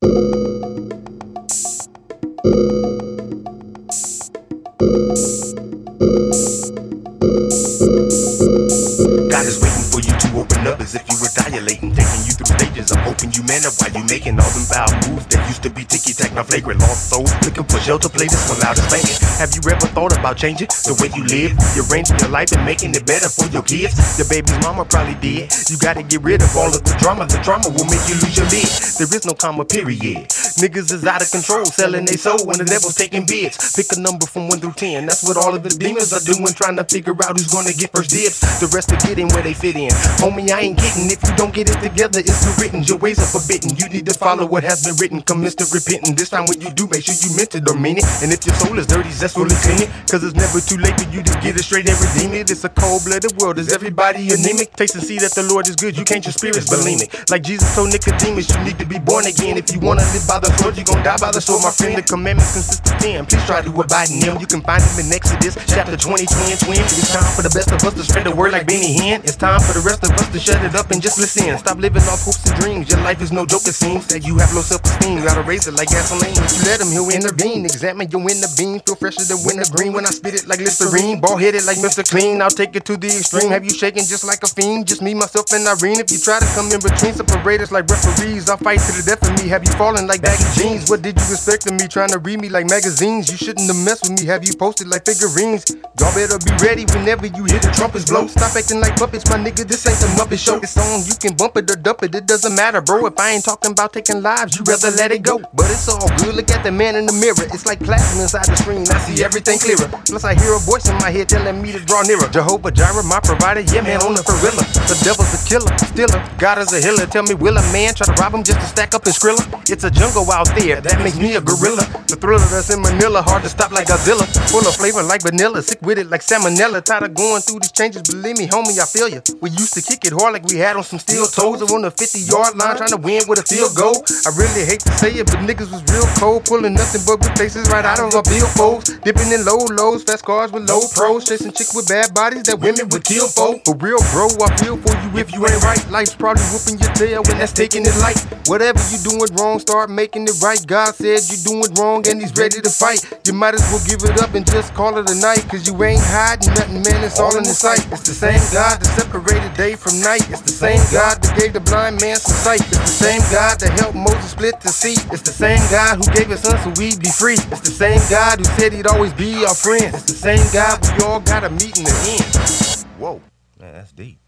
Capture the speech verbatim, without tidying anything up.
God is waiting for you to open up as if you were dilating, taking you through stages. I'm hoping you man up while you making all them foul moves that used to be ticky-tack, now flagrant. Lost souls looking for shelter, play this one loud as banging. Have you ever thought about changing the way you live? You're arranging your life and making it better for your kids. Your baby's mama probably did. You gotta get rid of all of the drama. The drama will make you lose your lid. There is no comma, period. Niggas is out of control, selling they soul when the devil's taking bids. Pick a number from one through ten. That's what all of the demons are doing, trying to figure out who's gonna get first dibs. The rest are getting where they fit in. Homie, I ain't getting. If you don't get it together, it's too written. Your ways are forbidden. You need to follow what has been written. Commence to repenting. This time when you do, make sure you meant it or mean it. And if your soul is dirty, zestfully clean it. Cause it's never too late for you to get it straight and redeem it. It's a cold-blooded world. Is everybody anemic? Taste and see that the Lord is good. You can't, your spirit's bulimic. Like Jesus told Nicodemus, you need to be born again. If you wanna live by the sword, you gon' die by the sword, my friend. The commandments consist of ten. Please try to abide in them. You can find them in Exodus chapter twenty, twin, twin. It's time for the best of us to spread the word like Benny Hinn. It's time for the rest of us to shut it up and just listen. Stop living off hopes and dreams. Your life is no joke, it seems. That you have low self-esteem. Gotta raise it like gasoline. If you let him, he'll intervene. Examine your inner being. Feel fresher than winter green when I spit it like Listerine. Ball-headed like Mister Clean. I'll take it to the extreme. Have you shaking just like a fiend? Just me, myself, and Irene. If you try to come in between, separate us like referees. I'll fight to the death of me. Have you fallen like baggy jeans? What did you expect of me? Trying to read me like magazines. You shouldn't have messed with me. Have you posted like figurines? Y'all better be ready whenever you hear the trumpets blow. Stop acting like puppets, my nigga. This ain't the Muppet Show. It's on, you can bump it or dump it. It doesn't matter, bro. If I ain't talking about taking lives, you rather let it go. But it's all good. Look at the man in the mirror. It's like plasma inside the screen. I see everything clearer. Plus I hear a voice in my head telling me to draw nearer. Jehovah Jireh, my provider. Yeah, man, on the gorilla. The devil's a killer, stiller. God is a healer. Tell me, will a man try to rob him just to stack up his skrilla? It's a jungle out there. That makes me a gorilla. The thriller that's in Manila, hard to stop like Godzilla. Full of flavor like vanilla, sick with it like salmonella. Tired of going through these changes, believe me, homie, I feel ya. We used to kick it hard like we had on some steel toes. Or on the fifty yard line trying to win with a field goal. I really hate to say it, but niggas was real cold. Pulling nothing but good places right out of our billfolds. Dipping in low lows, fast cars with low pros. Chasing chicks with bad bodies that women would kill for. For real, bro, I feel for you if you ain't right. Life's probably whooping your tail when that's taking it light. Whatever you doing wrong, start making it right. God said you doing wrong and he's ready to fight. You might as well give it up and just call it a night. Cause you ain't hiding nothing, man, it's all in the sight. It's the same God that separated day from night. It's the same God that gave the blind man some sight. It's the same God that helped Moses split the sea. It's the same God who gave his son so we'd be free. It's the same God who said he'd always be our friend. It's the same God we all gotta meet in the end. Whoa, man, that's deep.